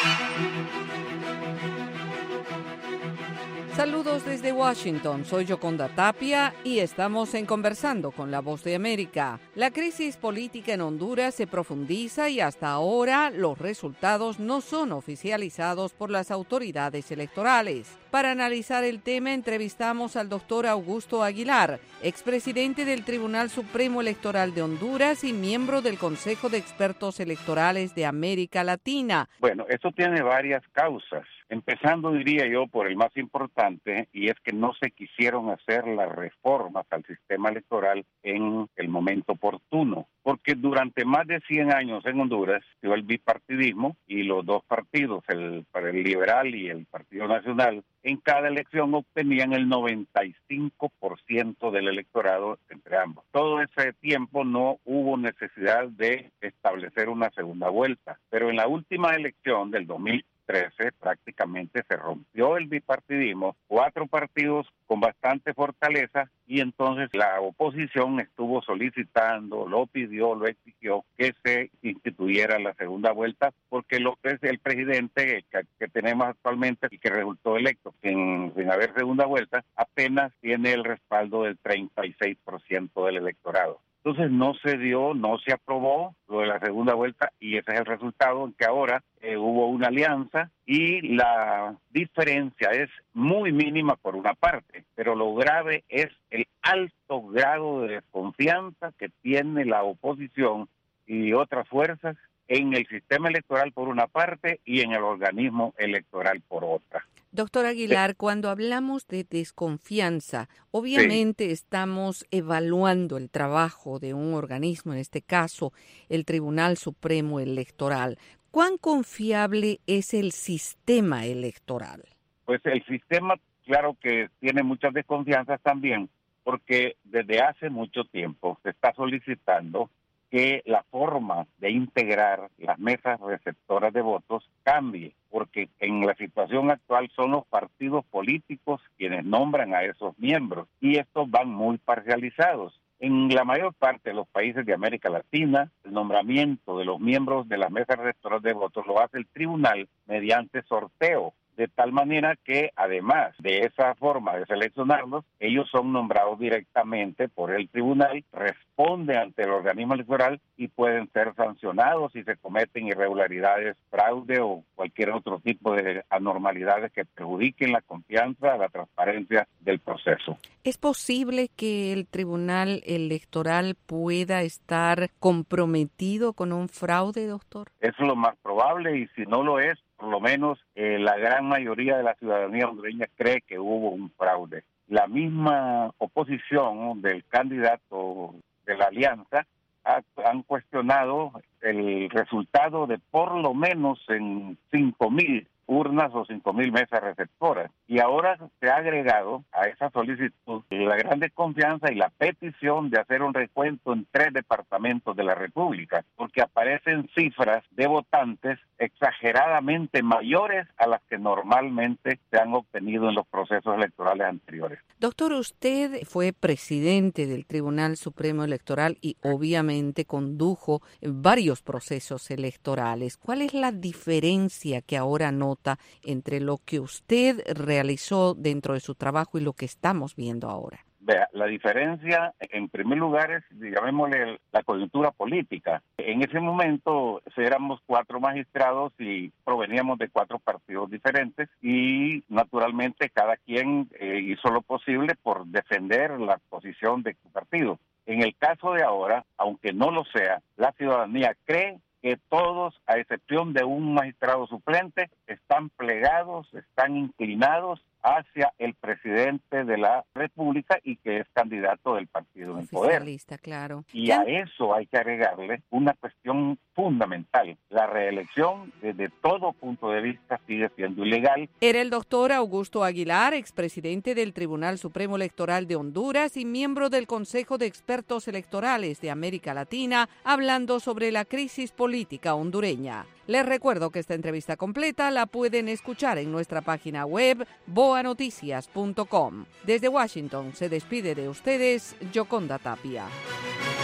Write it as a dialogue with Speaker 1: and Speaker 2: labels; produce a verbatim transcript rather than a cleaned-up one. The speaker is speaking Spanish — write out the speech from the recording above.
Speaker 1: Saludos desde Washington, soy Yoconda Tapia y estamos en Conversando con la Voz de América. La crisis política en Honduras se profundiza y hasta ahora los resultados no son oficializados por las autoridades electorales. Para analizar el tema entrevistamos al doctor Augusto Aguilar, expresidente del Tribunal Supremo Electoral de Honduras y miembro del Consejo de Expertos Electorales de América Latina.
Speaker 2: Bueno, esto tiene varias causas. Empezando, diría yo, por el más importante, y es que no se quisieron hacer las reformas al sistema electoral en el momento oportuno, porque durante más de cien años en Honduras dio el bipartidismo y los dos partidos, el, el Liberal y el Partido Nacional, en cada elección obtenían el noventa y cinco por ciento del electorado entre ambos. Todo ese tiempo no hubo necesidad de establecer una segunda vuelta, pero en la última elección del dos mil trece prácticamente se rompió el bipartidismo, cuatro partidos con bastante fortaleza, y entonces la oposición estuvo solicitando, lo pidió, lo exigió que se instituyera la segunda vuelta, porque lo que es el presidente que, que tenemos actualmente y que resultó electo sin, sin haber segunda vuelta, apenas tiene el respaldo del treinta y seis por ciento del electorado. Entonces no se dio, no se aprobó lo de la segunda vuelta y ese es el resultado en que ahora eh, hubo una alianza y la diferencia es muy mínima por una parte, pero lo grave es el alto grado de desconfianza que tiene la oposición y otras fuerzas en el sistema electoral por una parte y en el organismo electoral por otra.
Speaker 1: Doctor Aguilar, cuando hablamos de desconfianza, obviamente sí. Estamos evaluando el trabajo de un organismo, en este caso el Tribunal Supremo Electoral. ¿Cuán confiable es el sistema electoral?
Speaker 2: Pues el sistema, claro que tiene muchas desconfianzas también, porque desde hace mucho tiempo se está solicitando que la forma de integrar las mesas receptoras de votos cambie, porque en la situación actual son los partidos políticos quienes nombran a esos miembros y estos van muy parcializados. En la mayor parte de los países de América Latina, el nombramiento de los miembros de las mesas receptoras de votos lo hace el tribunal mediante sorteo, de tal manera que además de esa forma de seleccionarlos, ellos son nombrados directamente por el tribunal, responden ante el organismo electoral y pueden ser sancionados si se cometen irregularidades, fraude o cualquier otro tipo de anormalidades que perjudiquen la confianza, la transparencia del proceso.
Speaker 1: ¿Es posible que el tribunal electoral pueda estar comprometido con un fraude, doctor?
Speaker 2: Es lo más probable y si no lo es, por lo menos eh, la gran mayoría de la ciudadanía hondureña cree que hubo un fraude. La misma oposición del candidato de la alianza ha, han cuestionado el resultado de por lo menos en cinco mil urnas o cinco mil mesas receptoras. Y ahora se ha agregado a esa solicitud la gran desconfianza y la petición de hacer un recuento en tres departamentos de la República, porque aparecen cifras de votantes exageradamente mayores a las que normalmente se han obtenido en los procesos electorales anteriores.
Speaker 1: Doctor, usted fue presidente del Tribunal Supremo Electoral y obviamente condujo varios procesos electorales. ¿Cuál es la diferencia que ahora nota entre lo que usted realizó dentro de su trabajo y lo que estamos viendo ahora?
Speaker 2: Vea, la diferencia, en primer lugar, es, llamémosle, la coyuntura política. En ese momento éramos cuatro magistrados y proveníamos de cuatro partidos diferentes y, naturalmente, cada quien eh, hizo lo posible por defender la posición de su partido. En el caso de ahora, aunque no lo sea, la ciudadanía cree que todos, a excepción de un magistrado suplente, están plegados, están inclinados hacia el presidente de la República y que es candidato del partido en el poder.
Speaker 1: Claro.
Speaker 2: Y a eso hay que agregarle una cuestión fundamental. La reelección, desde todo punto de vista, sigue siendo ilegal.
Speaker 1: Era el doctor Augusto Aguilar, expresidente del Tribunal Supremo Electoral de Honduras y miembro del Consejo de Expertos Electorales de América Latina, hablando sobre la crisis política hondureña. Les recuerdo que esta entrevista completa la pueden escuchar en nuestra página web boa noticias punto com. Desde Washington se despide de ustedes Yoconda Tapia.